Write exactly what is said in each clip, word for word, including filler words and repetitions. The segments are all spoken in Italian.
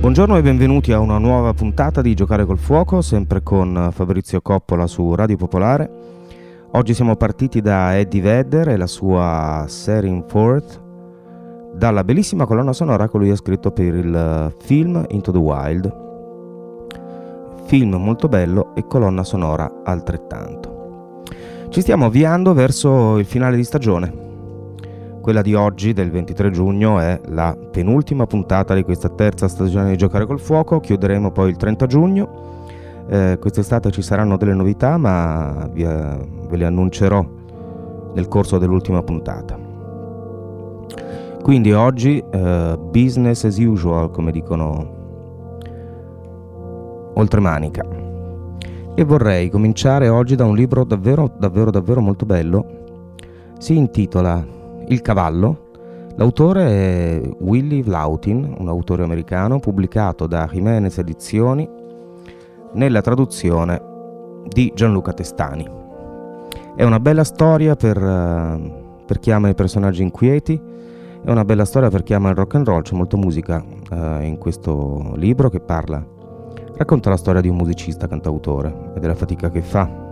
Buongiorno e benvenuti a una nuova puntata di Giocare col Fuoco, sempre con Fabrizio Coppola su Radio Popolare. Oggi siamo partiti da Eddie Vedder e la sua Setting Forth, dalla bellissima colonna sonora che lui ha scritto per il film Into the Wild. Film molto bello e colonna sonora altrettanto. Ci stiamo avviando verso il finale di stagione. Quella di oggi, del ventitré giugno, è la penultima puntata di questa terza stagione di Giocare col Fuoco. Chiuderemo poi il trenta giugno. Eh, quest'estate ci saranno delle novità, ma vi, ve le annuncerò nel corso dell'ultima puntata. Quindi oggi eh, business as usual, come dicono oltremanica. E vorrei cominciare oggi da un libro davvero, davvero, davvero molto bello. Si intitola Il cavallo. L'autore è Willy Vlautin, un autore americano, pubblicato da Jimenez Edizioni nella traduzione di Gianluca Testani. È una bella storia per, uh, per chi ama i personaggi inquieti, è una bella storia per chi ama il rock and roll. C'è molta musica uh, in questo libro che parla, racconta la storia di un musicista cantautore e della fatica che fa.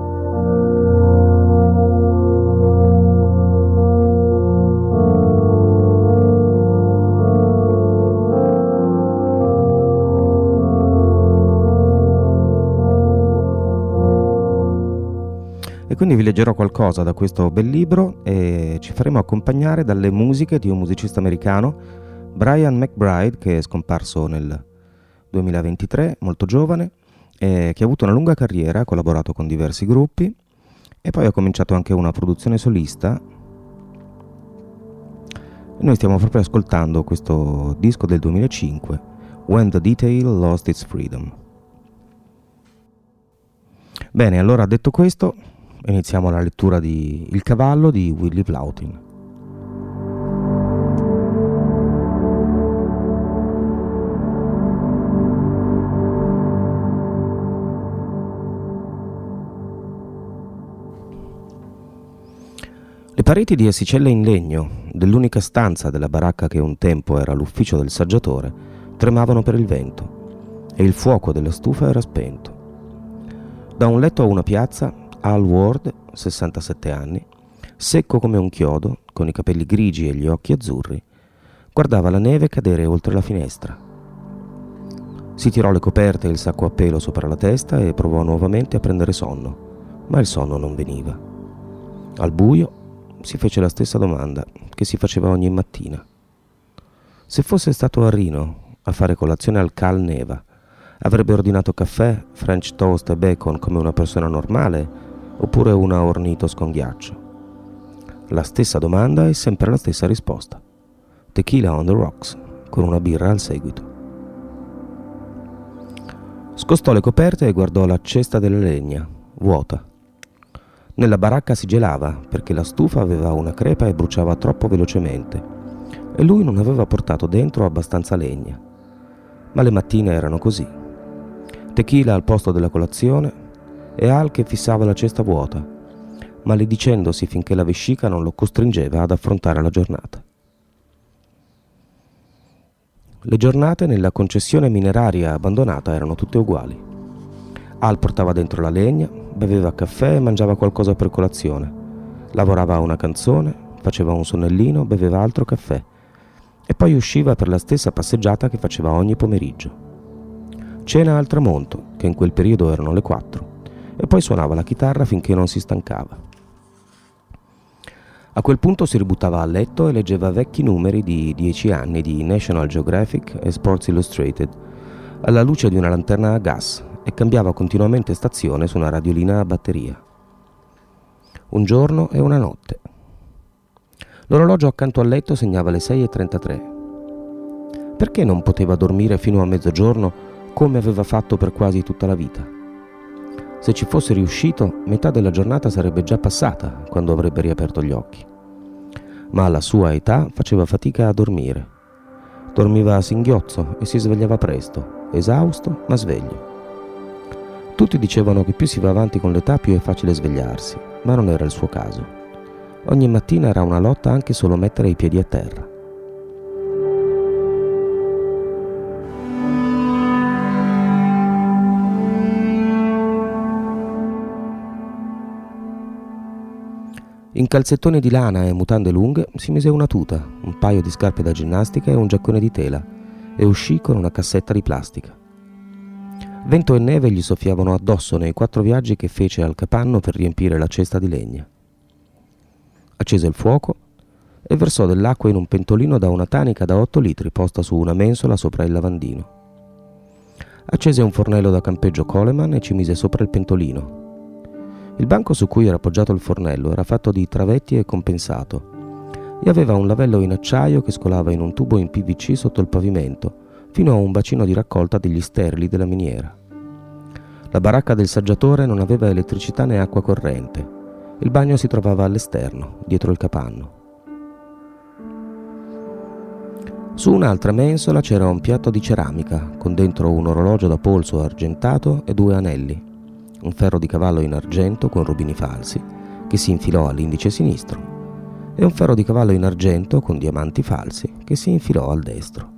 E quindi vi leggerò qualcosa da questo bel libro e ci faremo accompagnare dalle musiche di un musicista americano, Brian McBride, che è scomparso nel duemilaventitré, molto giovane, e che ha avuto una lunga carriera, ha collaborato con diversi gruppi e poi ha cominciato anche una produzione solista. E noi stiamo proprio ascoltando questo disco del duemilacinque, When the Detail Lost Its Freedom. Bene, allora detto questo, iniziamo la lettura di Il cavallo di Willy Vlautin. Le pareti di assicelle in legno dell'unica stanza della baracca che un tempo era l'ufficio del saggiatore tremavano per il vento e il fuoco della stufa era spento. Da un letto a una piazza, Al Ward, sessantasette anni, secco come un chiodo, con i capelli grigi e gli occhi azzurri, guardava la neve cadere oltre la finestra. Si tirò le coperte e il sacco a pelo sopra la testa e provò nuovamente a prendere sonno, ma il sonno non veniva. Al buio si fece la stessa domanda che si faceva ogni mattina. Se fosse stato a Reno a fare colazione al Cal Neva, avrebbe ordinato caffè, French toast e bacon come una persona normale, oppure una Ornitos con ghiaccio? La stessa domanda e sempre la stessa risposta. Tequila on the rocks, con una birra al seguito. Scostò le coperte e guardò la cesta della legna, vuota. Nella baracca si gelava perché la stufa aveva una crepa e bruciava troppo velocemente e lui non aveva portato dentro abbastanza legna. Ma le mattine erano così. Tequila al posto della colazione e Al che fissava la cesta vuota, maledicendosi finché la vescica non lo costringeva ad affrontare la giornata. Le giornate nella concessione mineraria abbandonata erano tutte uguali. Al portava dentro la legna, beveva caffè e mangiava qualcosa per colazione, lavorava a una canzone, faceva un sonnellino, beveva altro caffè e poi usciva per la stessa passeggiata che faceva ogni pomeriggio. Cena al tramonto, che in quel periodo erano le quattro, e poi suonava la chitarra finché non si stancava. A quel punto si ributtava a letto e leggeva vecchi numeri di dieci anni di National Geographic e Sports Illustrated alla luce di una lanterna a gas e cambiava continuamente stazione su una radiolina a batteria. Un giorno e una notte. L'orologio accanto al letto segnava le sei e trentatré. Perché non poteva dormire fino a mezzogiorno come aveva fatto per quasi tutta la vita? Se ci fosse riuscito, metà della giornata sarebbe già passata quando avrebbe riaperto gli occhi. Ma alla sua età faceva fatica a dormire. Dormiva a singhiozzo e si svegliava presto, esausto ma sveglio. Tutti dicevano che più si va avanti con l'età più è facile svegliarsi, ma non era il suo caso. Ogni mattina era una lotta anche solo mettere i piedi a terra. In calzettoni di lana e mutande lunghe si mise una tuta, un paio di scarpe da ginnastica e un giaccone di tela e uscì con una cassetta di plastica. Vento e neve gli soffiavano addosso nei quattro viaggi che fece al capanno per riempire la cesta di legna. Accese il fuoco e versò dell'acqua in un pentolino da una tanica da otto litri posta su una mensola sopra il lavandino. Accese un fornello da campeggio Coleman e ci mise sopra il pentolino. Il banco su cui era appoggiato il fornello era fatto di travetti e compensato e aveva un lavello in acciaio che scolava in un tubo in P V C sotto il pavimento fino a un bacino di raccolta degli sterili della miniera. La baracca del saggiatore non aveva elettricità né acqua corrente. Il bagno si trovava all'esterno, dietro il capanno. Su un'altra mensola c'era un piatto di ceramica con dentro un orologio da polso argentato e due anelli, un ferro di cavallo in argento con rubini falsi che si infilò all'indice sinistro e un ferro di cavallo in argento con diamanti falsi che si infilò al destro.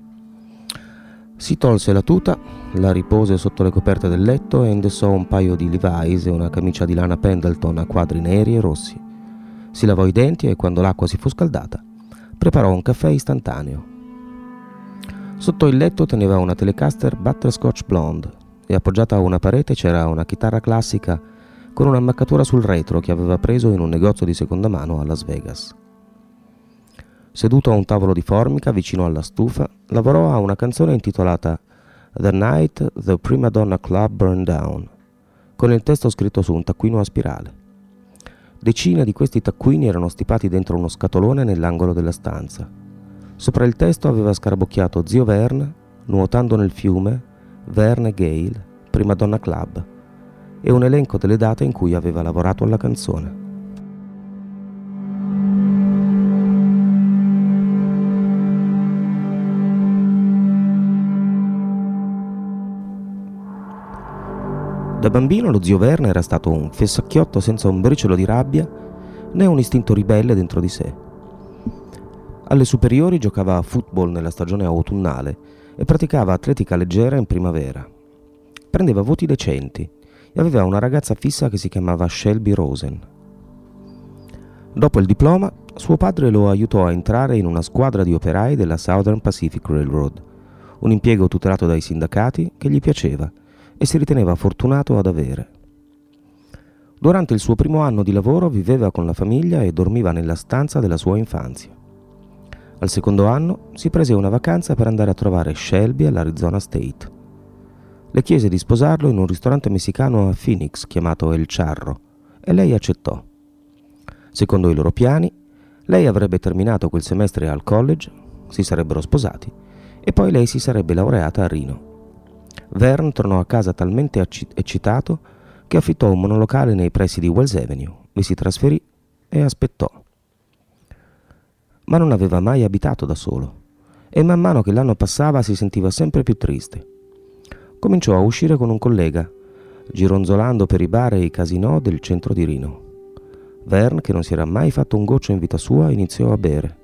Si tolse la tuta, la ripose sotto le coperte del letto e indossò un paio di Levi's e una camicia di lana Pendleton a quadri neri e rossi. Si lavò i denti e quando l'acqua si fu scaldata, preparò un caffè istantaneo. Sotto il letto teneva una Telecaster Butterscotch Blonde e appoggiata a una parete c'era una chitarra classica con un'ammaccatura sul retro che aveva preso in un negozio di seconda mano a Las Vegas. Seduto a un tavolo di formica vicino alla stufa, lavorò a una canzone intitolata The Night the Prima Donna Club Burned Down, con il testo scritto su un taccuino a spirale. Decine di questi taccuini erano stipati dentro uno scatolone nell'angolo della stanza. Sopra il testo aveva scarabocchiato Zio Vern, nuotando nel fiume, Vern e Gale, Prima Donna Club, e un elenco delle date in cui aveva lavorato alla canzone. Da bambino lo zio Vern era stato un fessacchiotto senza un briciolo di rabbia né un istinto ribelle dentro di sé. Alle superiori giocava a football nella stagione autunnale e praticava atletica leggera in primavera. Prendeva voti decenti e aveva una ragazza fissa che si chiamava Shelby Rosen. Dopo il diploma, suo padre lo aiutò a entrare in una squadra di operai della Southern Pacific Railroad, un impiego tutelato dai sindacati che gli piaceva e si riteneva fortunato ad avere. Durante il suo primo anno di lavoro viveva con la famiglia e dormiva nella stanza della sua infanzia. Al secondo anno si prese una vacanza per andare a trovare Shelby all'Arizona State. Le chiese di sposarlo in un ristorante messicano a Phoenix chiamato El Charro e lei accettò. Secondo i loro piani, lei avrebbe terminato quel semestre al college, si sarebbero sposati e poi lei si sarebbe laureata a Reno. Vern tornò a casa talmente eccitato che affittò un monolocale nei pressi di Wells Avenue, vi si trasferì e aspettò. Ma non aveva mai abitato da solo e man mano che l'anno passava si sentiva sempre più triste. Cominciò a uscire con un collega, gironzolando per i bar e i casinò del centro di Reno. Vern, che non si era mai fatto un goccio in vita sua, iniziò a bere.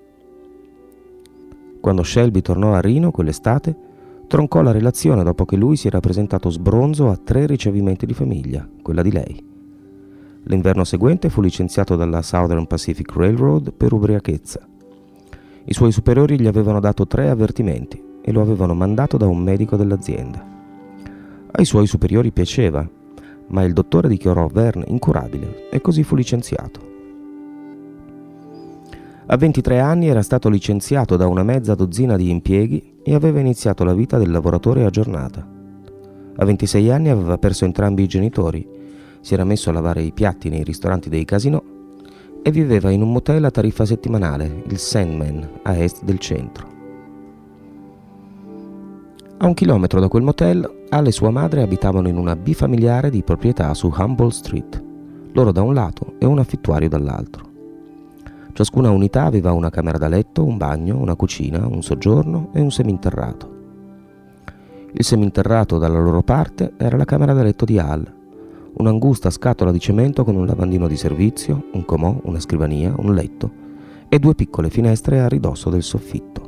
Quando Shelby tornò a Reno quell'estate, troncò la relazione dopo che lui si era presentato sbronzo a tre ricevimenti di famiglia, quella di lei. L'inverno seguente fu licenziato dalla Southern Pacific Railroad per ubriachezza. I suoi superiori gli avevano dato tre avvertimenti e lo avevano mandato da un medico dell'azienda. Ai suoi superiori piaceva, ma il dottore dichiarò Vern incurabile e così fu licenziato. A ventitré anni era stato licenziato da una mezza dozzina di impieghi e aveva iniziato la vita del lavoratore a giornata. A ventisei anni aveva perso entrambi i genitori, si era messo a lavare i piatti nei ristoranti dei casinò e viveva in un motel a tariffa settimanale, il Sandman, a est del centro. A un chilometro da quel motel, Al e sua madre abitavano in una bifamiliare di proprietà su Humboldt Street, loro da un lato e un affittuario dall'altro. Ciascuna unità aveva una camera da letto, un bagno, una cucina, un soggiorno e un seminterrato. Il seminterrato dalla loro parte era la camera da letto di Al, un'angusta scatola di cemento con un lavandino di servizio, un comò, una scrivania, un letto e due piccole finestre a ridosso del soffitto.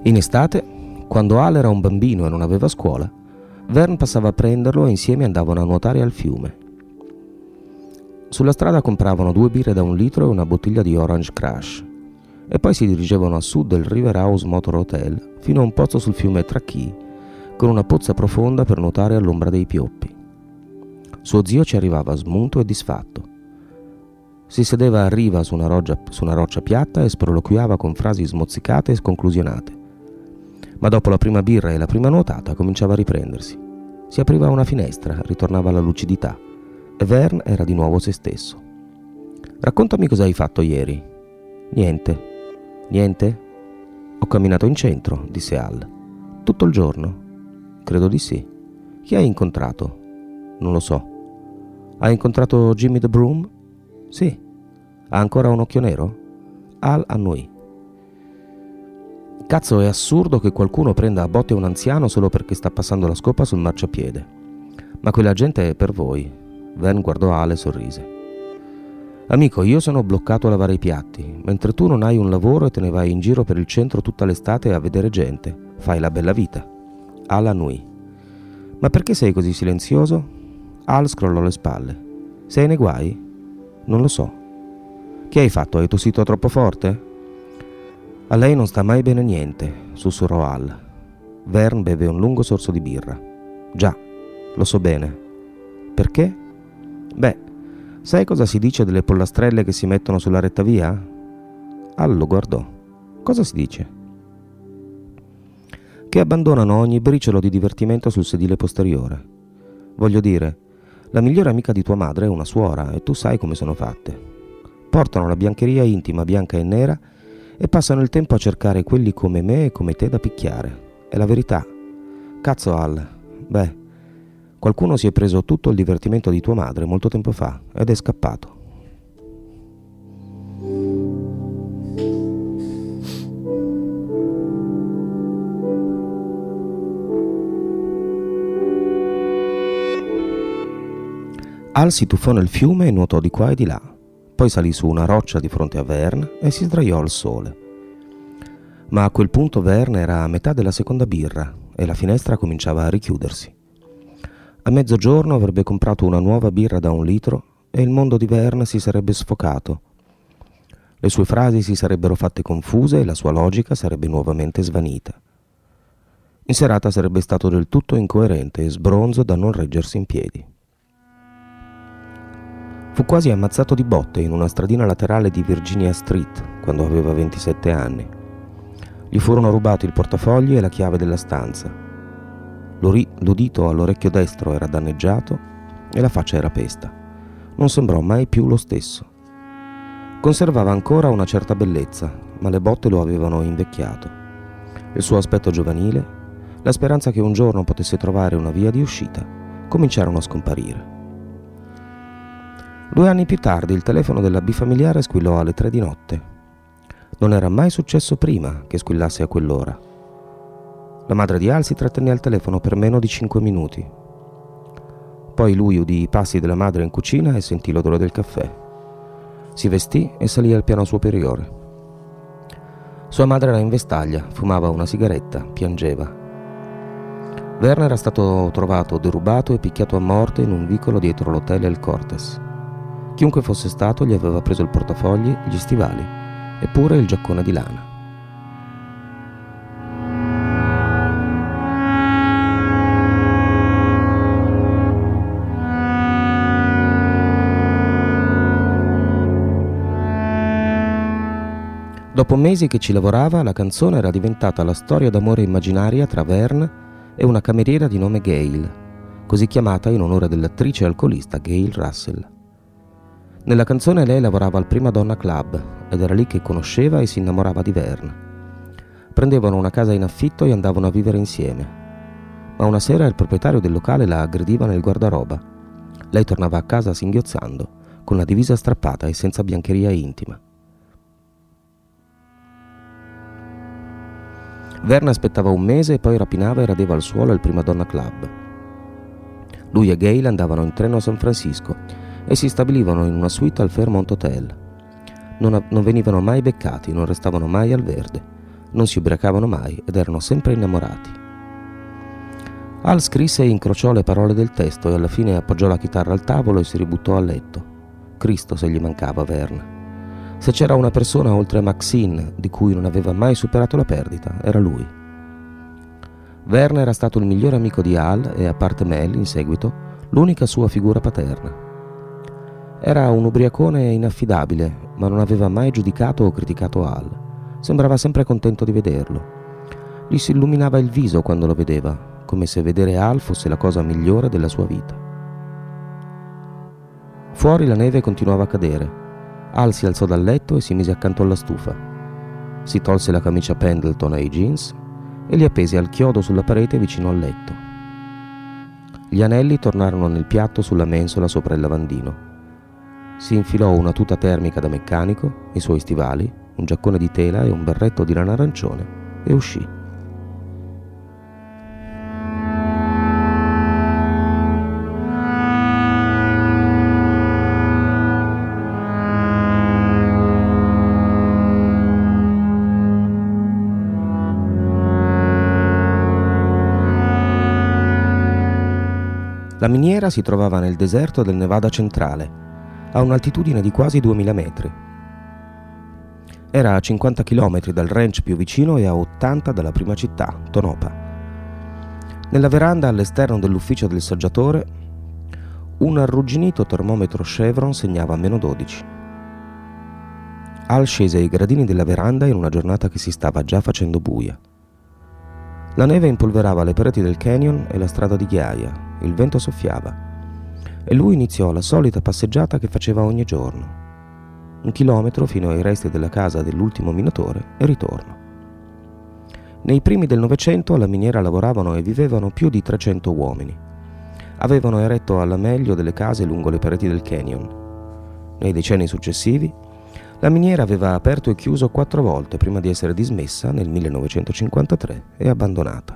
In estate, quando Al era un bambino e non aveva scuola, Vern passava a prenderlo e insieme andavano a nuotare al fiume. Sulla strada compravano due birre da un litro e una bottiglia di Orange Crush e poi si dirigevano a sud del River House Motor Hotel fino a un pozzo sul fiume Truckee con una pozza profonda per nuotare all'ombra dei pioppi. Suo zio ci arrivava smunto e disfatto. Si sedeva a riva su una, roggia, su una roccia piatta e sproloquiava con frasi smozzicate e sconclusionate. Ma dopo la prima birra e la prima nuotata cominciava a riprendersi. Si apriva una finestra, ritornava la lucidità e Vern era di nuovo se stesso. «Raccontami cosa hai fatto ieri». «Niente». «Niente?» «Ho camminato in centro», disse Al. «Tutto il giorno?» «Credo di sì». «Chi hai incontrato?» «Non lo so». «Hai incontrato Jimmy the Broom?» «Sì». «Ha ancora un occhio nero?» Al annuì. «Cazzo, è assurdo che qualcuno prenda a botte un anziano solo perché sta passando la scopa sul marciapiede. Ma quella gente è per voi». Vern guardò Al e sorrise. «Amico, io sono bloccato a lavare i piatti, mentre tu non hai un lavoro e te ne vai in giro per il centro tutta l'estate a vedere gente. Fai la bella vita». Al annui. «Ma perché sei così silenzioso?» Al scrollò le spalle. «Sei nei guai?» «Non lo so». «Che hai fatto? Hai tossito troppo forte?» «A lei non sta mai bene niente», sussurrò Al. Vern beve un lungo sorso di birra. «Già, lo so bene». «Perché?» «Beh, sai cosa si dice delle pollastrelle che si mettono sulla retta via?» Al lo guardò. «Cosa si dice?» «Che abbandonano ogni briciolo di divertimento sul sedile posteriore. Voglio dire, la migliore amica di tua madre è una suora e tu sai come sono fatte. Portano la biancheria intima bianca e nera e passano il tempo a cercare quelli come me e come te da picchiare. È la verità. Cazzo, Al. Beh, qualcuno si è preso tutto il divertimento di tua madre molto tempo fa ed è scappato». Al si tuffò nel fiume e nuotò di qua e di là. Poi salì su una roccia di fronte a Vern e si sdraiò al sole. Ma a quel punto Vern era a metà della seconda birra e la finestra cominciava a richiudersi. A mezzogiorno avrebbe comprato una nuova birra da un litro e il mondo di Vern si sarebbe sfocato. Le sue frasi si sarebbero fatte confuse e la sua logica sarebbe nuovamente svanita. In serata sarebbe stato del tutto incoerente e sbronzo da non reggersi in piedi. Fu quasi ammazzato di botte in una stradina laterale di Virginia Street quando aveva ventisette anni. Gli furono rubati il portafogli e la chiave della stanza. L'udito all'orecchio destro era danneggiato e la faccia era pesta. Non sembrò mai più lo stesso. Conservava ancora una certa bellezza, ma le botte lo avevano invecchiato. Il suo aspetto giovanile, la speranza che un giorno potesse trovare una via di uscita, cominciarono a scomparire. Due anni più tardi il telefono della bifamiliare squillò alle tre di notte. Non era mai successo prima che squillasse a quell'ora. La madre di Al si trattenne al telefono per meno di cinque minuti. Poi lui udì i passi della madre in cucina e sentì l'odore del caffè. Si vestì e salì al piano superiore. Sua madre era in vestaglia, fumava una sigaretta, piangeva. Vern era stato trovato derubato e picchiato a morte in un vicolo dietro l'hotel El Cortes. Chiunque fosse stato gli aveva preso il portafogli, gli stivali e pure il giaccone di lana. Dopo mesi che ci lavorava, la canzone era diventata la storia d'amore immaginaria tra Vern e una cameriera di nome Gail, così chiamata in onore dell'attrice alcolista Gail Russell. Nella canzone lei lavorava al Prima Donna Club ed era lì che conosceva e si innamorava di Vern. Prendevano una casa in affitto e andavano a vivere insieme. Ma una sera il proprietario del locale la aggrediva nel guardaroba. Lei tornava a casa singhiozzando, con la divisa strappata e senza biancheria intima. Vern aspettava un mese e poi rapinava e radeva al suolo il Prima Donna Club. Lui e Gail andavano in treno a San Francisco e si stabilivano in una suite al Fairmont Hotel. Non, non venivano mai beccati, non restavano mai al verde. Non si ubriacavano mai ed erano sempre innamorati. Al scrisse e incrociò le parole del testo e alla fine appoggiò la chitarra al tavolo e si ributtò a letto. Cristo se gli mancava Verne. Se c'era una persona oltre a Maxine di cui non aveva mai superato la perdita, era lui. Verne era stato il migliore amico di Al e, a parte Mel, in seguito, l'unica sua figura paterna. Era un ubriacone inaffidabile, ma non aveva mai giudicato o criticato Al. Sembrava sempre contento di vederlo. Gli si illuminava il viso quando lo vedeva, come se vedere Al fosse la cosa migliore della sua vita. Fuori la neve continuava a cadere. Al si alzò dal letto e si mise accanto alla stufa. Si tolse la camicia Pendleton e i jeans e li appese al chiodo sulla parete vicino al letto. Gli anelli tornarono nel piatto sulla mensola sopra il lavandino. Si infilò una tuta termica da meccanico, i suoi stivali, un giaccone di tela e un berretto di lana arancione e uscì. La miniera si trovava nel deserto del Nevada centrale, a un'altitudine di quasi duemila metri. Era a cinquanta chilometri dal ranch più vicino e a ottanta dalla prima città, Tonopah. Nella veranda all'esterno dell'ufficio del saggiatore, un arrugginito termometro Chevron segnava meno dodici. Al scese i gradini della veranda in una giornata che si stava già facendo buia. La neve impolverava le pareti del canyon e la strada di ghiaia. Il vento soffiava e lui iniziò la solita passeggiata che faceva ogni giorno. Un chilometro fino ai resti della casa dell'ultimo minatore e ritorno. Nei primi del Novecento alla miniera lavoravano e vivevano più di trecento uomini. Avevano eretto alla meglio delle case lungo le pareti del canyon. Nei decenni successivi la miniera aveva aperto e chiuso quattro volte prima di essere dismessa nel millenovecentocinquantatré e abbandonata.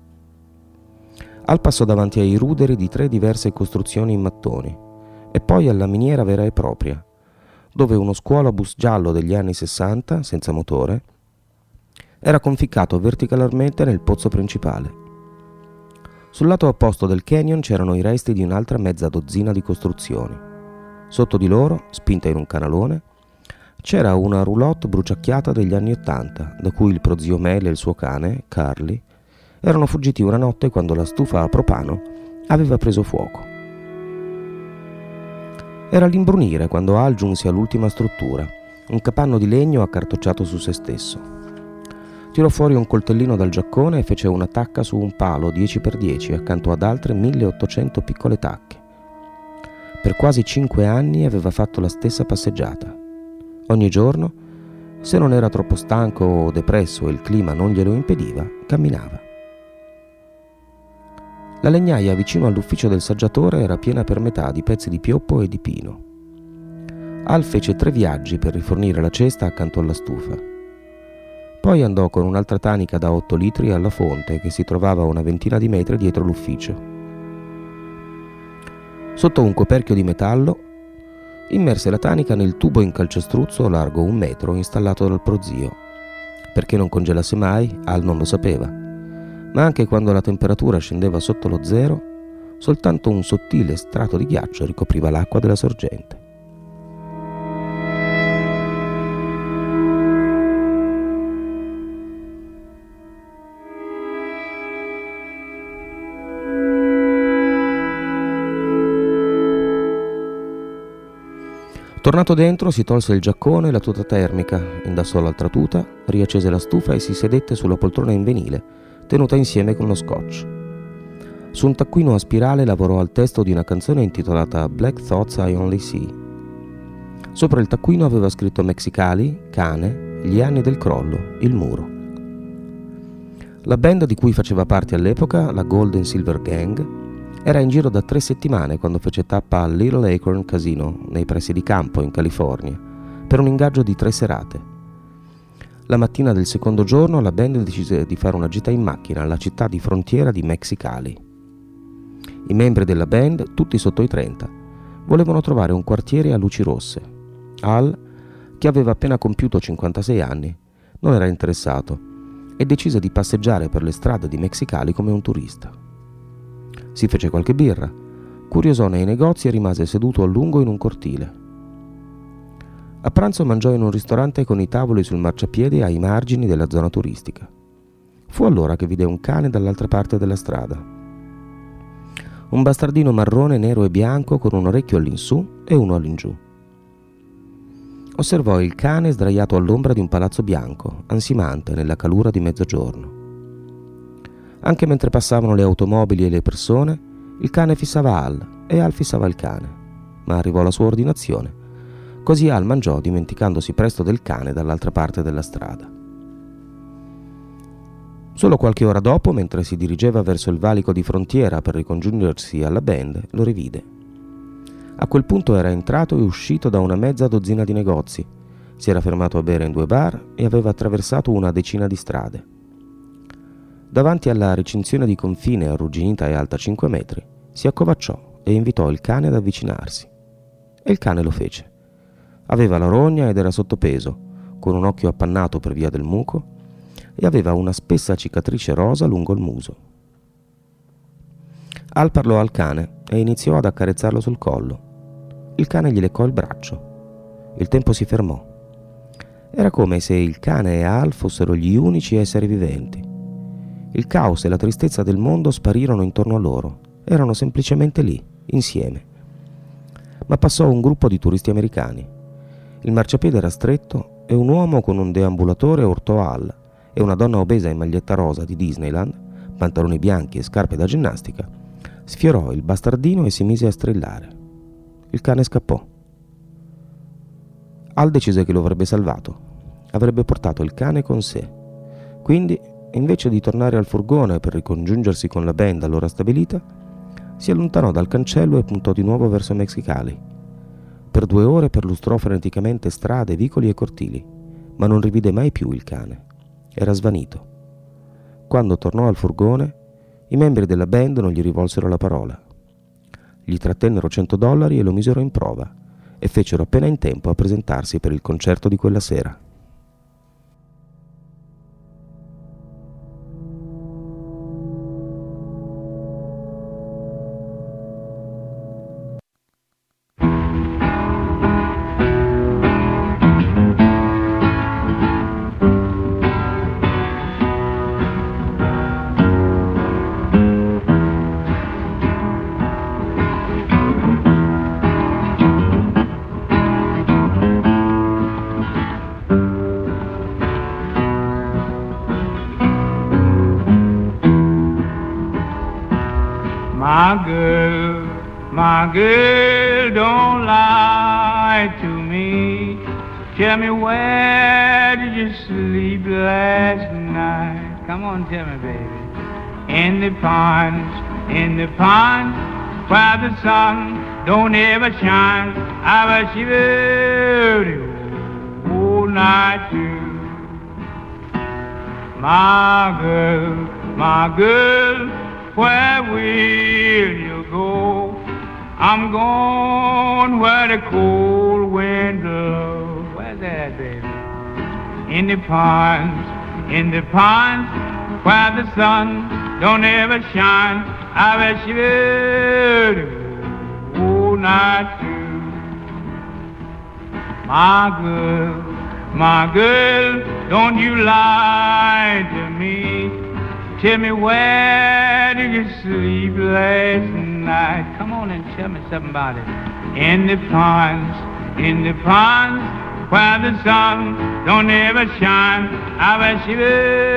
Al passò davanti ai ruderi di tre diverse costruzioni in mattoni e poi alla miniera vera e propria, dove uno scuolabus giallo degli anni sessanta, senza motore, era conficcato verticalarmente nel pozzo principale. Sul lato opposto del canyon c'erano i resti di un'altra mezza dozzina di costruzioni. Sotto di loro, spinta in un canalone, c'era una roulotte bruciacchiata degli anni Ottanta, da cui il prozio Mel e il suo cane, Carly, erano fuggiti una notte quando la stufa a propano aveva preso fuoco. Era l'imbrunire quando Al giunse all'ultima struttura, un capanno di legno accartocciato su se stesso. Tirò fuori un coltellino dal giaccone e fece una tacca su un palo dieci per dieci accanto ad altre milleottocento piccole tacche. Per quasi cinque anni aveva fatto la stessa passeggiata. Ogni giorno, se non era troppo stanco o depresso e il clima non glielo impediva, camminava. La legnaia vicino all'ufficio del saggiatore era piena per metà di pezzi di pioppo e di pino. Al fece tre viaggi per rifornire la cesta accanto alla stufa. Poi andò con un'altra tanica da otto litri alla fonte che si trovava a una ventina di metri dietro l'ufficio. Sotto un coperchio di metallo, immerse la tanica nel tubo in calcestruzzo largo un metro installato dal prozio. Perché non congelasse mai, Al non lo sapeva. Ma anche quando la temperatura scendeva sotto lo zero, soltanto un sottile strato di ghiaccio ricopriva l'acqua della sorgente. Tornato dentro, si tolse il giaccone e la tuta termica, indossò l'altra tuta, riaccese la stufa e si sedette sulla poltrona in venile, tenuta insieme con lo scotch. Su un taccuino a spirale lavorò al testo di una canzone intitolata Black Thoughts I Only See. Sopra il taccuino aveva scritto Mexicali, cane, gli anni del crollo, il muro. La band di cui faceva parte all'epoca, la Golden Silver Gang, era in giro da tre settimane quando fece tappa al Little Acorn Casino, nei pressi di Campo, in California, per un ingaggio di tre serate. La mattina del secondo giorno la band decise di fare una gita in macchina alla città di frontiera di Mexicali. I membri della band, tutti sotto i trenta, volevano trovare un quartiere a luci rosse. Al, che aveva appena compiuto cinquantasei anni, non era interessato e decise di passeggiare per le strade di Mexicali come un turista. Si fece qualche birra, curiosò nei negozi e rimase seduto a lungo in un cortile. A pranzo mangiò in un ristorante con i tavoli sul marciapiede ai margini della zona turistica. Fu allora che vide un cane dall'altra parte della strada. Un bastardino marrone, nero e bianco con un orecchio all'insù e uno all'ingiù. Osservò il cane sdraiato all'ombra di un palazzo bianco, ansimante nella calura di mezzogiorno. Anche mentre passavano le automobili e le persone, il cane fissava Al e Al fissava il cane, ma arrivò la sua ordinazione. Così Al mangiò, dimenticandosi presto del cane dall'altra parte della strada. Solo qualche ora dopo, mentre si dirigeva verso il valico di frontiera per ricongiungersi alla band, lo rivide. A quel punto era entrato e uscito da una mezza dozzina di negozi, si era fermato a bere in due bar e aveva attraversato una decina di strade. Davanti alla recinzione di confine arrugginita e alta cinque metri, si accovacciò e invitò il cane ad avvicinarsi. E il cane lo fece. Aveva la rogna ed era sottopeso, con un occhio appannato per via del muco, e aveva una spessa cicatrice rosa lungo il muso. Al parlò al cane e iniziò ad accarezzarlo sul collo. Il cane gli leccò il braccio. Il tempo si fermò. Era come se il cane e Al fossero gli unici esseri viventi. Il caos e la tristezza del mondo sparirono intorno a loro. Erano semplicemente lì, insieme. Ma passò un gruppo di turisti americani. Il marciapiede era stretto e un uomo con un deambulatore urtò Al e una donna obesa in maglietta rosa di Disneyland, pantaloni bianchi e scarpe da ginnastica, sfiorò il bastardino e si mise a strillare. Il cane scappò. Al decise che lo avrebbe salvato. Avrebbe portato il cane con sé. Quindi, invece di tornare al furgone per ricongiungersi con la band all'ora stabilita, si allontanò dal cancello e puntò di nuovo verso Mexicali. Per due ore perlustrò freneticamente strade, vicoli e cortili, ma non rivide mai più il cane. Era svanito. Quando tornò al furgone, i membri della band non gli rivolsero la parola. Gli trattennero cento dollari e lo misero in prova, e fecero appena in tempo a presentarsi per il concerto di quella sera. My girl, my girl, don't lie to me. Tell me, where did you sleep last night? Come on, tell me, baby. In the pond, in the pond, where the sun don't ever shine. I was shivering all night too. My girl, my girl, where will you go? I'm going where the cold wind blows. Where's that, baby? In the ponds, in the ponds, where the sun don't ever shine. I bet you will all night too. My girl, my girl, don't you lie to me. Tell me, where did you sleep last night? Come on and tell me something about it. In the ponds, in the ponds, where the sun don't ever shine. I bet you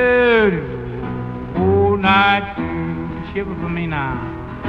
will all night too. Shiver for me now.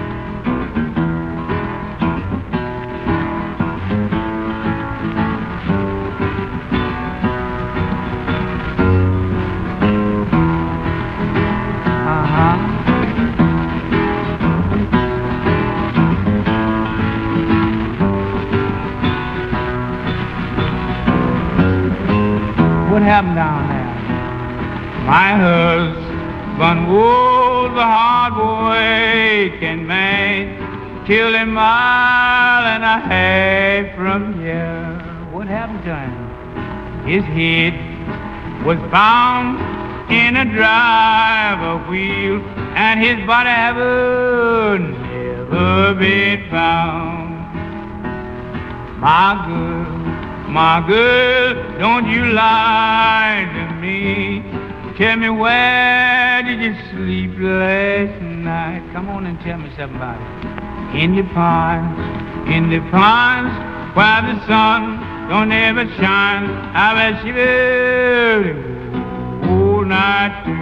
What happened down there? My husband was a hard working man, killed a mile and a half from here. What happened to him? His head was bound in a driver wheel, and his body haven't never been found. My girl, my girl, don't you lie to me. Tell me, where did you sleep last night? Come on and tell me something about it. In the pines, in the pines, where the sun don't ever shine, I bet you will all night through.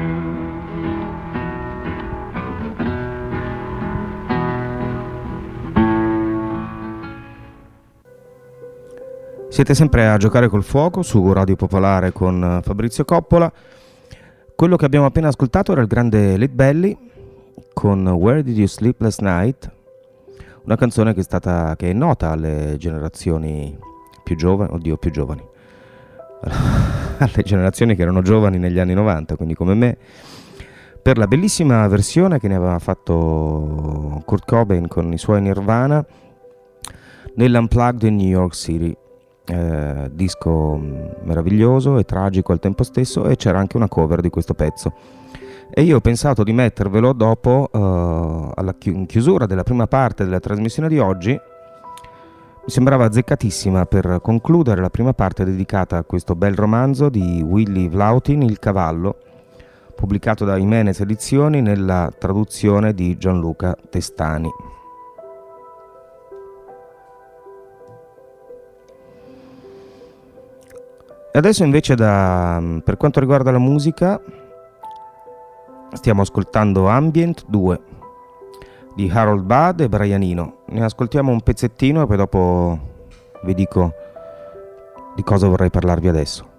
Siete sempre a Giocare col Fuoco su Radio Popolare con Fabrizio Coppola. Quello che abbiamo appena ascoltato era il grande Lead Belly con Where Did You Sleep Last Night, una canzone che è stata che è nota alle generazioni più giovani, oddio più giovani, alle generazioni che erano giovani negli anni novanta, quindi come me, per la bellissima versione che ne aveva fatto Kurt Cobain con i suoi Nirvana nell'Unplugged in New York City. Eh, disco meraviglioso e tragico al tempo stesso, e c'era anche una cover di questo pezzo, e io ho pensato di mettervelo dopo uh, alla chi- in chiusura della prima parte della trasmissione di oggi. Mi sembrava azzeccatissima per concludere la prima parte dedicata a questo bel romanzo di Willy Vlautin, Il cavallo, pubblicato da Jimenez Edizioni nella traduzione di Gianluca Testani. Adesso invece da, per quanto riguarda la musica, stiamo ascoltando Ambient due di Harold Budd e Brian Eno. Ne ascoltiamo un pezzettino e poi dopo vi dico di cosa vorrei parlarvi adesso.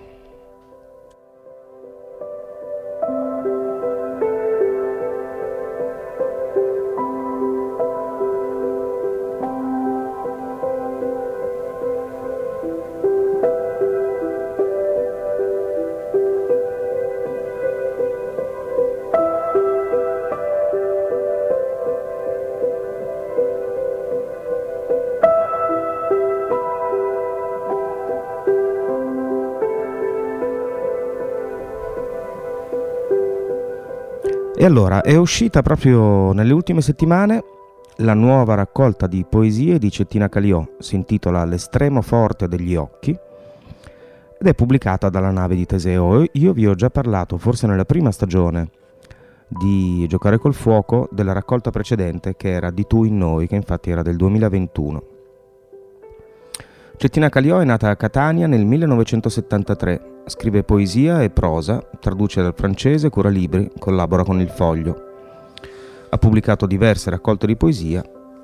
E allora, è uscita proprio nelle ultime settimane la nuova raccolta di poesie di Cettina Caliò, si intitola L'estremo forte degli occhi, ed è pubblicata dalla Nave di Teseo. Io vi ho già parlato, forse nella prima stagione di Giocare col Fuoco, della raccolta precedente che era Di tu in noi, che infatti era del duemilaventuno. Cettina Caliò è nata a Catania nel millenovecentosettantatré, scrive poesia e prosa, traduce dal francese, cura libri, collabora con Il Foglio. Ha pubblicato diverse raccolte di poesia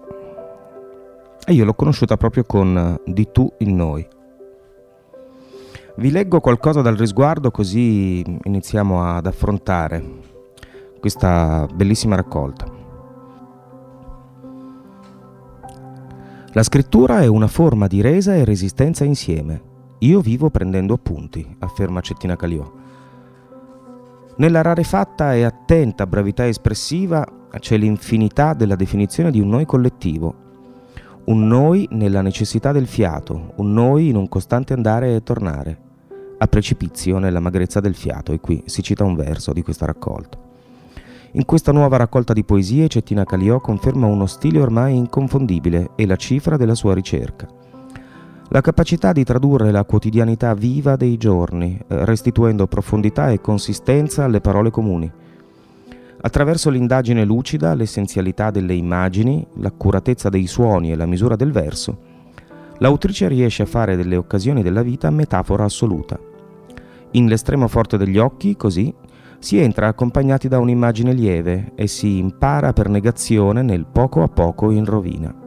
e io l'ho conosciuta proprio con Di tu in noi. Vi leggo qualcosa dal risguardo, così iniziamo ad affrontare questa bellissima raccolta. La scrittura è una forma di resa e resistenza insieme. Io vivo prendendo appunti, afferma Cettina Caliò. Nella rarefatta e attenta bravità espressiva c'è l'infinità della definizione di un noi collettivo, un noi nella necessità del fiato, un noi in un costante andare e tornare, a precipizio nella magrezza del fiato, e qui si cita un verso di questa raccolta. In questa nuova raccolta di poesie Cettina Caliò conferma uno stile ormai inconfondibile e la cifra della sua ricerca. La capacità di tradurre la quotidianità viva dei giorni, restituendo profondità e consistenza alle parole comuni. Attraverso l'indagine lucida, l'essenzialità delle immagini, l'accuratezza dei suoni e la misura del verso, l'autrice riesce a fare delle occasioni della vita metafora assoluta. In L'estremo forte degli occhi, così, si entra accompagnati da un'immagine lieve e si impara per negazione nel poco a poco in rovina.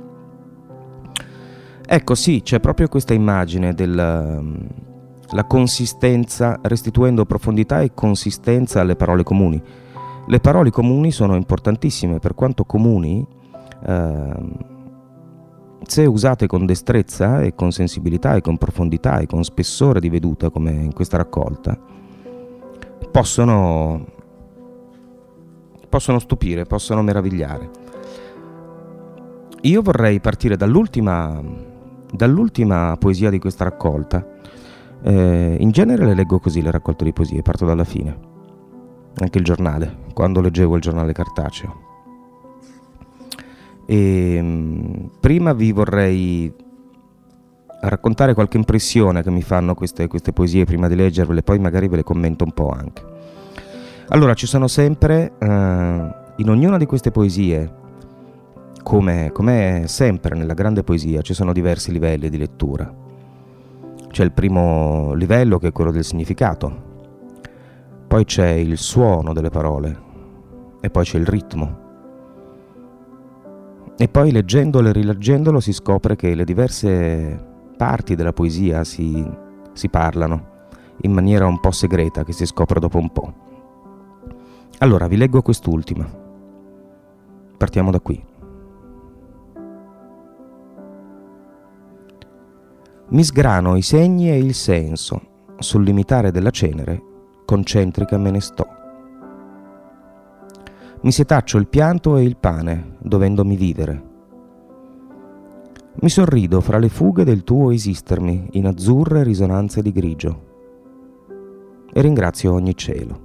Ecco sì, c'è proprio questa immagine della la consistenza, restituendo profondità e consistenza alle parole comuni. Le parole comuni sono importantissime, per quanto comuni, eh, se usate con destrezza e con sensibilità e con profondità e con spessore di veduta, come in questa raccolta, possono, possono stupire, possono meravigliare. Io vorrei partire dall'ultima, dall'ultima poesia di questa raccolta. Eh, in genere le leggo così le raccolte di poesie, parto dalla fine. anche il giornale, quando leggevo il giornale cartaceo. E mh, prima vi vorrei raccontare qualche impressione che mi fanno queste, queste poesie prima di leggervele, poi magari ve le commento un po' anche. Allora, ci sono sempre eh, in ognuna di queste poesie, come, come sempre nella grande poesia, ci sono diversi livelli di lettura. C'è il primo livello che è quello del significato, poi c'è il suono delle parole e poi c'è il ritmo. E poi leggendolo e rileggendolo si scopre che le diverse parti della poesia si, si parlano in maniera un po' segreta che si scopre dopo un po'. Allora, vi leggo quest'ultima. Partiamo da qui. Mi sgrano i segni e il senso, sul limitare della cenere, concentrica me ne sto. Mi setaccio il pianto e il pane, dovendomi vivere. Mi sorrido fra le fughe del tuo esistermi in azzurre risonanze di grigio e ringrazio ogni cielo.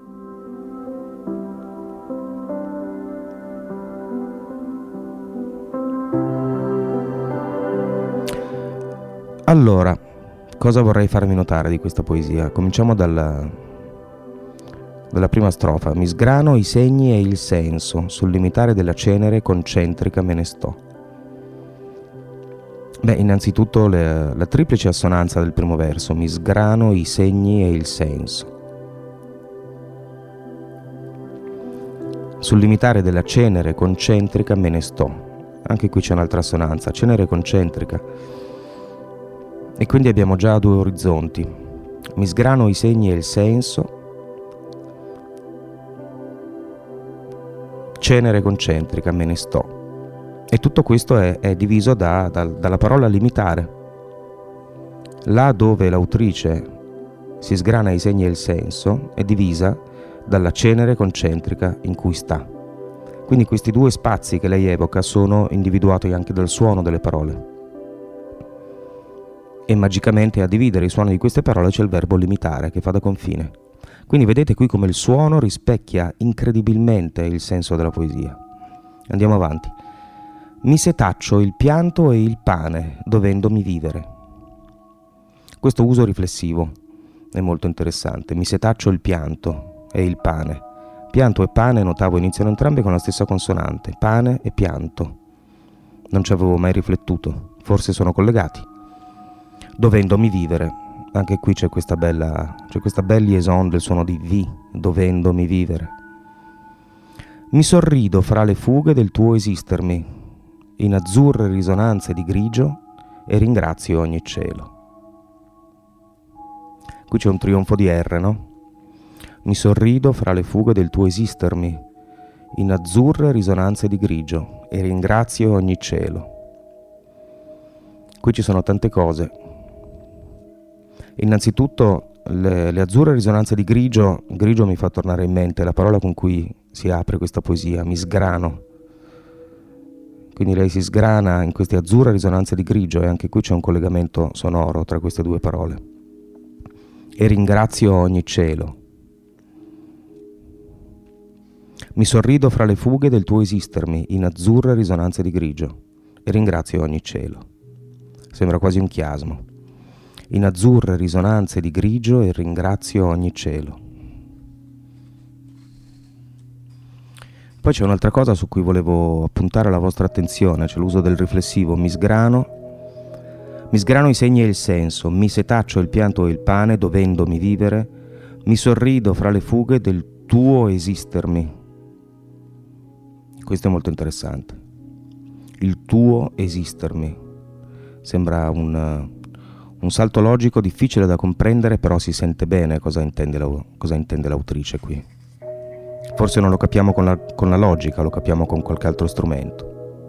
Allora, cosa vorrei farvi notare di questa poesia? Cominciamo dalla, dalla prima strofa. Mi sgrano i segni e il senso, sul limitare della cenere concentrica me ne sto. Beh, innanzitutto le, la triplice assonanza del primo verso, mi sgrano i segni e il senso. Sul limitare della cenere concentrica me ne sto. Anche qui c'è un'altra assonanza, cenere concentrica. E quindi abbiamo già due orizzonti. Mi sgrano i segni e il senso, cenere concentrica me ne sto. E tutto questo è, è diviso da, da, dalla parola limitare. Là dove l'autrice si sgrana i segni e il senso è divisa dalla cenere concentrica in cui sta. Quindi questi due spazi che lei evoca sono individuati anche dal suono delle parole. E magicamente a dividere i suoni di queste parole c'è il verbo limitare che fa da confine. Quindi vedete qui come il suono rispecchia incredibilmente il senso della poesia. Andiamo avanti. Mi setaccio il pianto e il pane, dovendomi vivere. Questo uso riflessivo è molto interessante. Mi setaccio il pianto e il pane. Pianto e pane, notavo, iniziano entrambi con la stessa consonante. Pane e pianto. Non ci avevo mai riflettuto. Forse sono collegati. Dovendomi vivere. Anche qui c'è questa bella, c'è questa bella liaison del suono di vi, dovendomi vivere. Mi sorrido fra le fughe del tuo esistermi, in azzurre risonanze di grigio, e ringrazio ogni cielo. Qui c'è un trionfo di R, no? Mi sorrido fra le fughe del tuo esistermi, in azzurre risonanze di grigio, e ringrazio ogni cielo. Qui ci sono tante cose. Innanzitutto le, le azzurre risonanze di grigio, grigio mi fa tornare in mente la parola con cui si apre questa poesia, mi sgrano. Quindi lei si sgrana in queste azzurre risonanze di grigio e anche qui c'è un collegamento sonoro tra queste due parole. E ringrazio ogni cielo. Mi sorrido fra le fughe del tuo esistermi in azzurre risonanze di grigio e ringrazio ogni cielo. Sembra quasi un chiasmo. In azzurre risonanze di grigio e ringrazio ogni cielo. Poi c'è un'altra cosa su cui volevo appuntare la vostra attenzione, c'è l'uso del riflessivo. Mi sgrano, mi sgrano i segni e il senso, mi setaccio il pianto e il pane, dovendomi vivere, mi sorrido fra le fughe del tuo esistermi. Questo è molto interessante. Il tuo esistermi. Sembra un... Un salto logico difficile da comprendere, però si sente bene cosa intende, la, cosa intende l'autrice qui. Forse non lo capiamo con la, con la logica, lo capiamo con qualche altro strumento.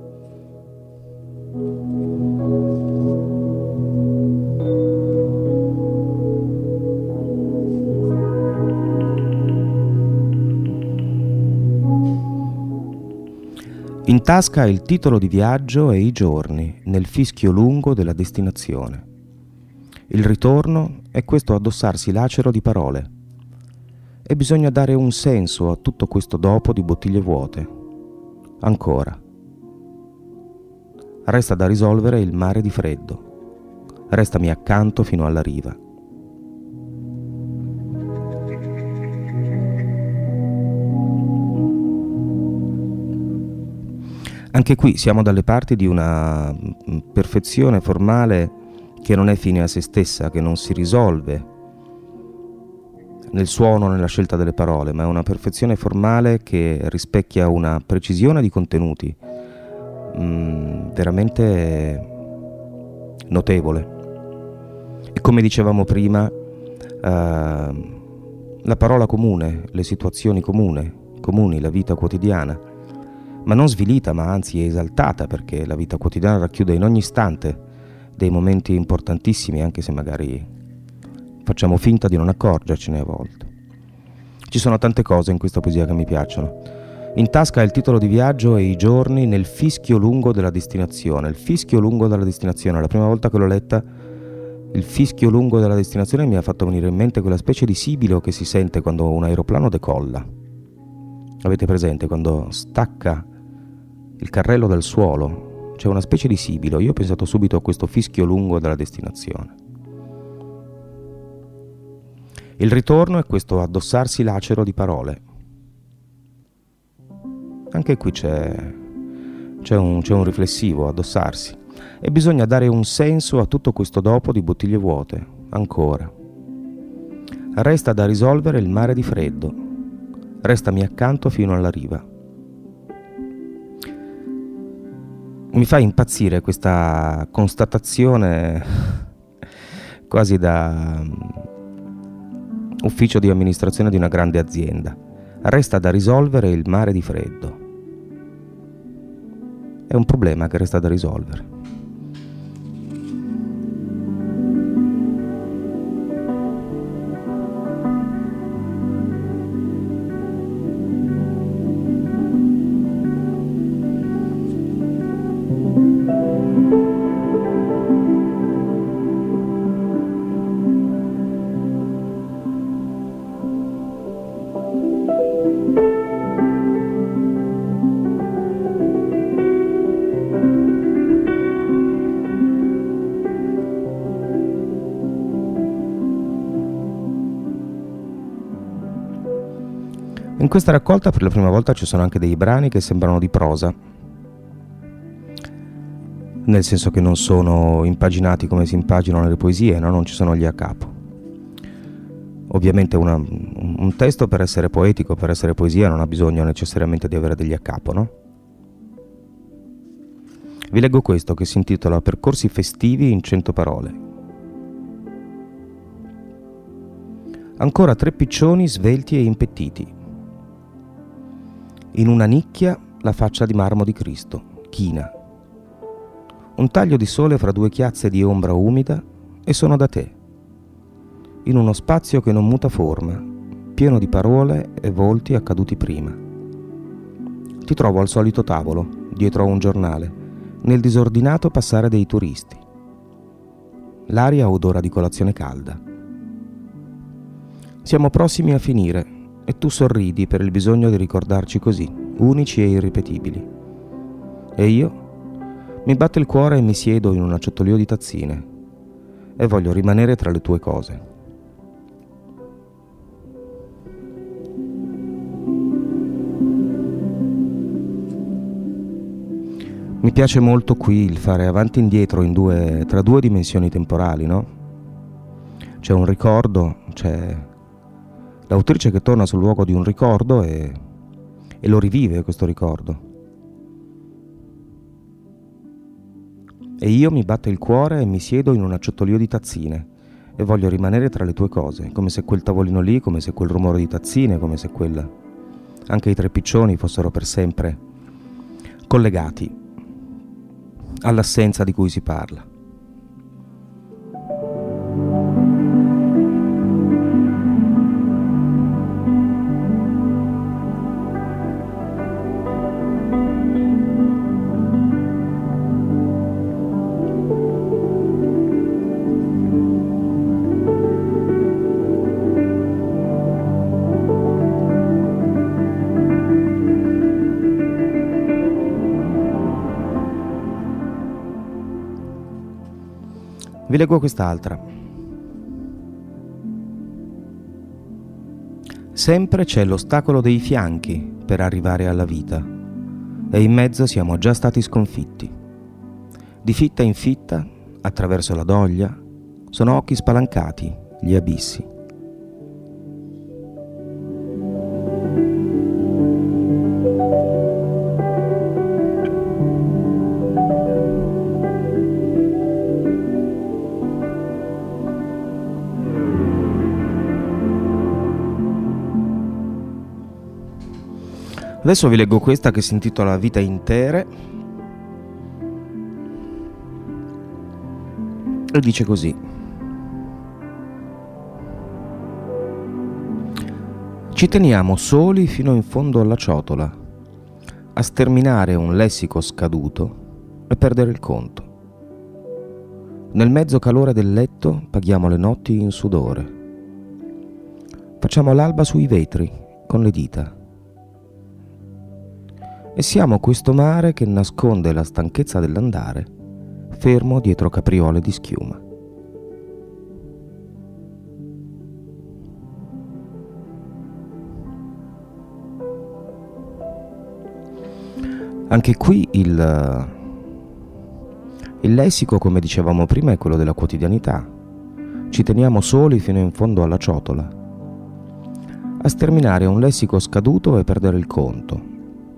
In tasca il titolo di viaggio e i giorni, nel fischio lungo della destinazione. Il ritorno è questo addossarsi lacero di parole. E bisogna dare un senso a tutto questo dopo di bottiglie vuote. Ancora. Resta da risolvere il mare di freddo. Restami accanto fino alla riva. Anche qui siamo dalle parti di una perfezione formale che non è fine a se stessa, che non si risolve nel suono, nella scelta delle parole, ma è una perfezione formale che rispecchia una precisione di contenuti mh, veramente notevole. E come dicevamo prima, eh, la parola comune, le situazioni comune, comuni, la vita quotidiana, ma non svilita, ma anzi esaltata, perché la vita quotidiana racchiude in ogni istante dei momenti importantissimi, anche se magari facciamo finta di non accorgercene a volte. Ci sono tante cose in questa poesia che mi piacciono. In tasca il titolo di viaggio e i giorni nel fischio lungo della destinazione. Il fischio lungo della destinazione, la prima volta che l'ho letta, il fischio lungo della destinazione mi ha fatto venire in mente quella specie di sibilo che si sente quando un aeroplano decolla. Avete presente? Quando stacca il carrello dal suolo, c'è una specie di sibilo. Io ho pensato subito a questo fischio lungo della destinazione. Il ritorno è questo addossarsi lacero di parole. Anche qui c'è, c'è, un, c'è un riflessivo, addossarsi. E bisogna dare un senso a tutto questo dopo di bottiglie vuote. Ancora. Resta da risolvere il mare di freddo. Restami accanto fino alla riva. Mi fa impazzire questa constatazione quasi da ufficio di amministrazione di una grande azienda. Resta da risolvere il mare di freddo. È un problema che resta da risolvere. In questa raccolta per la prima volta ci sono anche dei brani che sembrano di prosa, nel senso che non sono impaginati come si impaginano le poesie, no? Non ci sono gli a capo. Ovviamente una, un testo per essere poetico, per essere poesia, non ha bisogno necessariamente di avere degli a capo, no? Vi leggo questo che si intitola Percorsi festivi in cento parole. Ancora tre piccioni svelti e impettiti. In una nicchia la faccia di marmo di Cristo, china. Un taglio di sole fra due chiazze di ombra umida e sono da te. In uno spazio che non muta forma, pieno di parole e volti accaduti prima. Ti trovo al solito tavolo, dietro a un giornale, nel disordinato passare dei turisti. L'aria odora di colazione calda. Siamo prossimi a finire. E tu sorridi per il bisogno di ricordarci così, unici e irripetibili. E io? Mi batte il cuore e mi siedo in un acciottolio di tazzine e voglio rimanere tra le tue cose. Mi piace molto qui il fare avanti e indietro in due, tra due dimensioni temporali, no? C'è un ricordo, c'è l'autrice che torna sul luogo di un ricordo e, e lo rivive questo ricordo. E io mi batte il cuore e mi siedo in un acciottolio di tazzine e voglio rimanere tra le tue cose, come se quel tavolino lì, come se quel rumore di tazzine, come se quel, anche i tre piccioni fossero per sempre collegati all'assenza di cui si parla. Vi leggo quest'altra. Sempre c'è l'ostacolo dei fianchi per arrivare alla vita e in mezzo siamo già stati sconfitti. Di fitta in fitta, attraverso la doglia, sono occhi spalancati gli abissi. Adesso vi leggo questa che si intitola Vita intere e dice così. Ci teniamo soli fino in fondo alla ciotola, a sterminare un lessico scaduto e perdere il conto. Nel mezzo calore del letto paghiamo le notti in sudore. Facciamo l'alba sui vetri con le dita. E siamo questo mare che nasconde la stanchezza dell'andare, fermo dietro capriole di schiuma. Anche qui il, il lessico, come dicevamo prima, è quello della quotidianità. Ci teniamo soli fino in fondo alla ciotola, a sterminare un lessico scaduto e perdere il conto.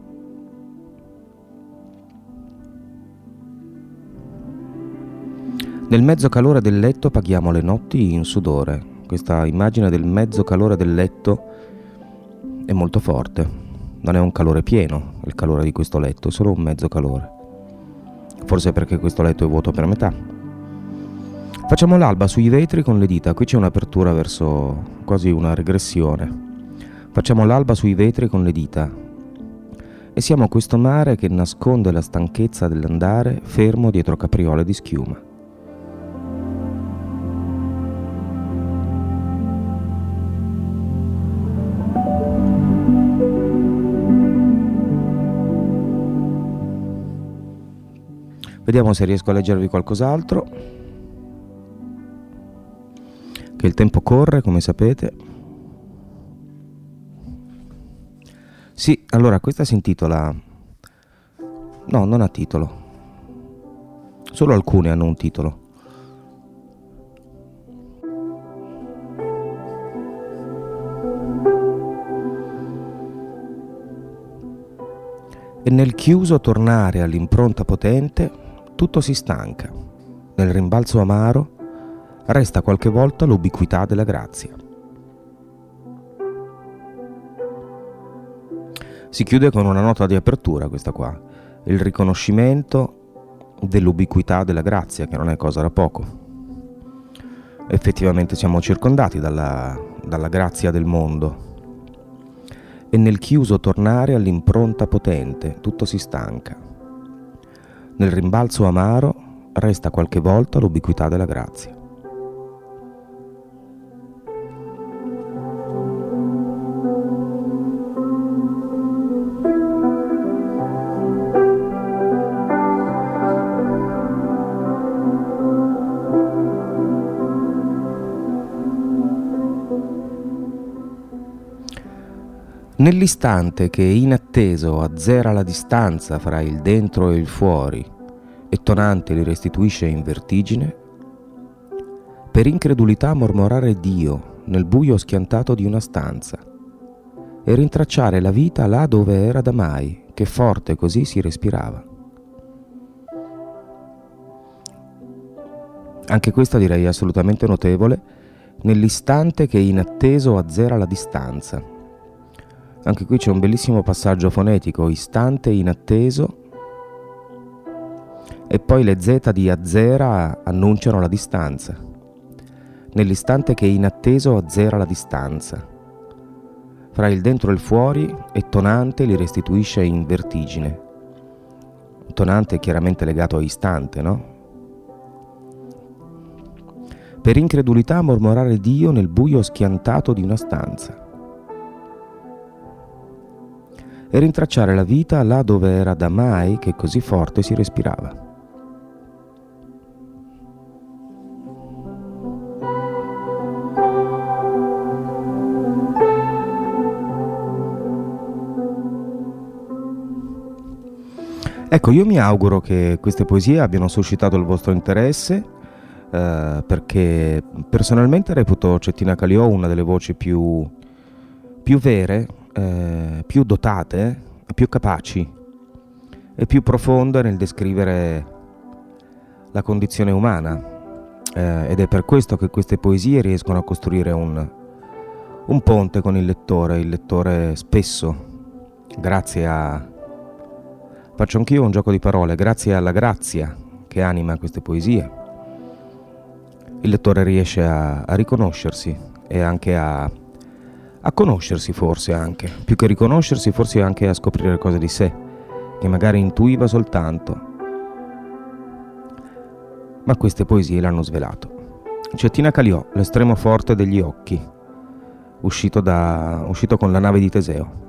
Nel mezzo calore del letto paghiamo le notti in sudore. Questa immagine del mezzo calore del letto è molto forte. Non è un calore pieno il calore di questo letto, è solo un mezzo calore. Forse perché questo letto è vuoto per metà. Facciamo l'alba sui vetri con le dita. Qui c'è un'apertura verso quasi una regressione. Facciamo l'alba sui vetri con le dita. E siamo questo mare che nasconde la stanchezza dell'andare, fermo dietro capriole di schiuma. Vediamo se riesco a leggervi qualcos'altro, che il tempo corre, come sapete. Sì, allora questa si intitola... No, non ha titolo. Solo alcune hanno un titolo. E nel chiuso tornare all'impronta potente tutto si stanca. Nel rimbalzo amaro resta qualche volta l'ubiquità della grazia. Si chiude con una nota di apertura questa qua, il riconoscimento dell'ubiquità della grazia, che non è cosa da poco. Effettivamente siamo circondati dalla, dalla grazia del mondo. E nel chiuso tornare all'impronta potente tutto si stanca. Nel rimbalzo amaro resta qualche volta l'ubiquità della grazia. Nell'istante che inatteso azzera la distanza fra il dentro e il fuori e tonante li restituisce in vertigine, per incredulità mormorare Dio nel buio schiantato di una stanza e rintracciare la vita là dove era da mai, che forte così si respirava. Anche questa direi assolutamente notevole, nell'istante che inatteso azzera la distanza. Anche qui c'è un bellissimo passaggio fonetico, istante inatteso, e poi le Z di azzera annunciano la distanza. Nell'istante che inatteso azzera la distanza. Fra il dentro e il fuori e tonante li restituisce in vertigine. Tonante è chiaramente legato a istante, no? Per incredulità mormorare Dio nel buio schiantato di una stanza. E rintracciare la vita là dove era da mai che così forte si respirava. Ecco, io mi auguro che queste poesie abbiano suscitato il vostro interesse, eh, perché personalmente reputo Cettina Caliò una delle voci più, più vere, eh, più dotate, più capaci e più profonde nel descrivere la condizione umana, eh, ed è per questo che queste poesie riescono a costruire un, un ponte con il lettore. Il lettore spesso, grazie a... faccio anch'io un gioco di parole, grazie alla grazia che anima queste poesie, il lettore riesce a, a riconoscersi e anche a, a conoscersi, forse anche, più che riconoscersi, forse anche a scoprire cose di sé, che magari intuiva soltanto, ma queste poesie l'hanno svelato. Cettina Caliò, L'estremo forte degli occhi, uscito, da, uscito con La nave di Teseo.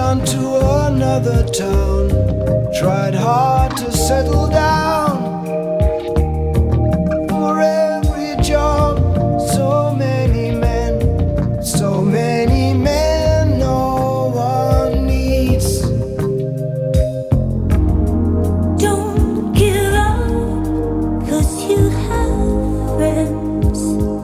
on to another town, tried hard to settle down. For every job, so many men, so many men no one needs. Don't give up, 'cause you have friends.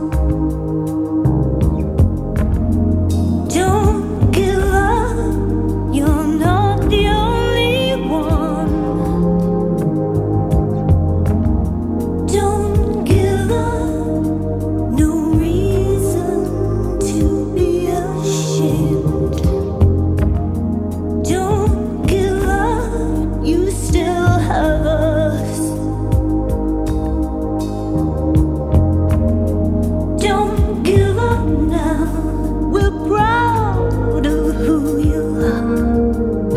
Don't give up, you're not the only one. Don't give up, no reason to be ashamed. Don't give up, you still have us. Don't give up now, we're proud of who you are.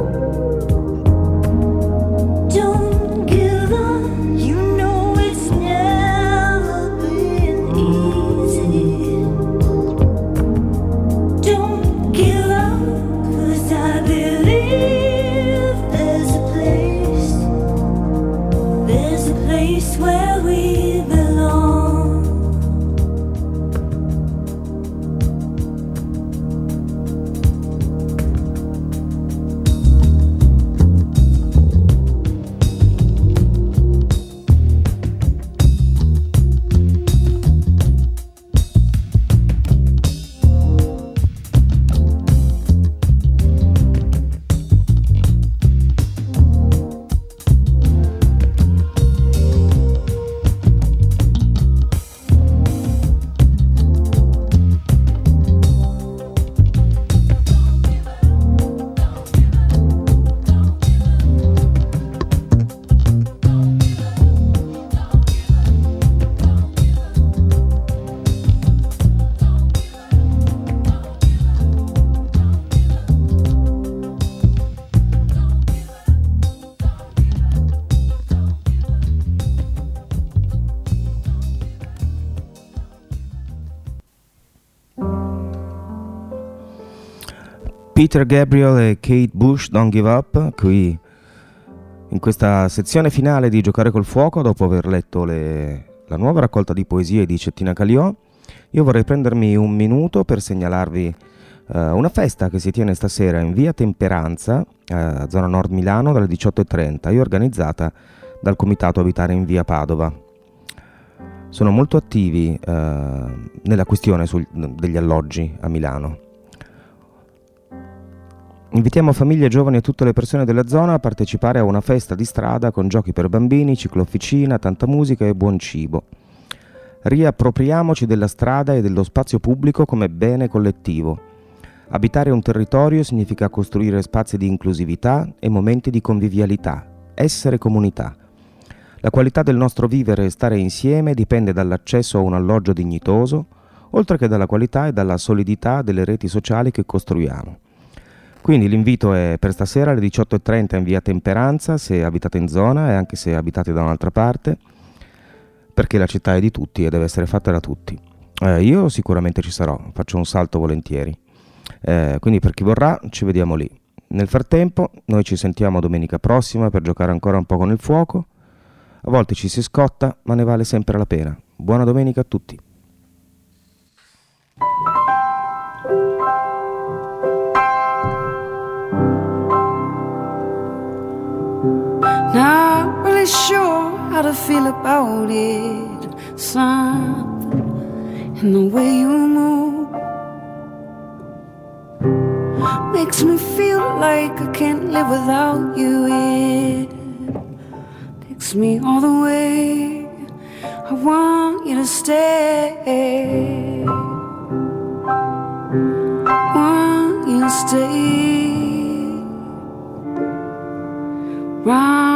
Don't give up, you know it's never been easy. Don't give up, 'cause I believe there's a place, there's a place where we belong. Peter Gabriel e Kate Bush, Don't Give Up, qui in questa sezione finale di Giocare col Fuoco, dopo aver letto le, la nuova raccolta di poesie di Cettina Caliò. Io vorrei prendermi un minuto per segnalarvi uh, una festa che si tiene stasera in via Temperanza, uh, zona nord Milano, dalle diciotto e trenta, e organizzata dal Comitato Abitare in via Padova. Sono molto attivi uh, nella questione sul, degli alloggi a Milano. Invitiamo famiglie, giovani e tutte le persone della zona a partecipare a una festa di strada con giochi per bambini, ciclofficina, tanta musica e buon cibo. Riappropriamoci della strada e dello spazio pubblico come bene collettivo. Abitare un territorio significa costruire spazi di inclusività e momenti di convivialità, essere comunità. La qualità del nostro vivere e stare insieme dipende dall'accesso a un alloggio dignitoso, oltre che dalla qualità e dalla solidità delle reti sociali che costruiamo. Quindi l'invito è per stasera alle diciotto e trenta in via Temperanza, se abitate in zona e anche se abitate da un'altra parte, perché la città è di tutti e deve essere fatta da tutti. Eh, io sicuramente ci sarò, faccio un salto volentieri. Eh, quindi per chi vorrà ci vediamo lì. Nel frattempo noi ci sentiamo domenica prossima per giocare ancora un po' con il fuoco. A volte ci si scotta, ma ne vale sempre la pena. Buona domenica a tutti. Not really sure how to feel about it. Something in the way you move makes me feel like I can't live without you. It takes me all the way. I want you to stay. Want you to stay. Right.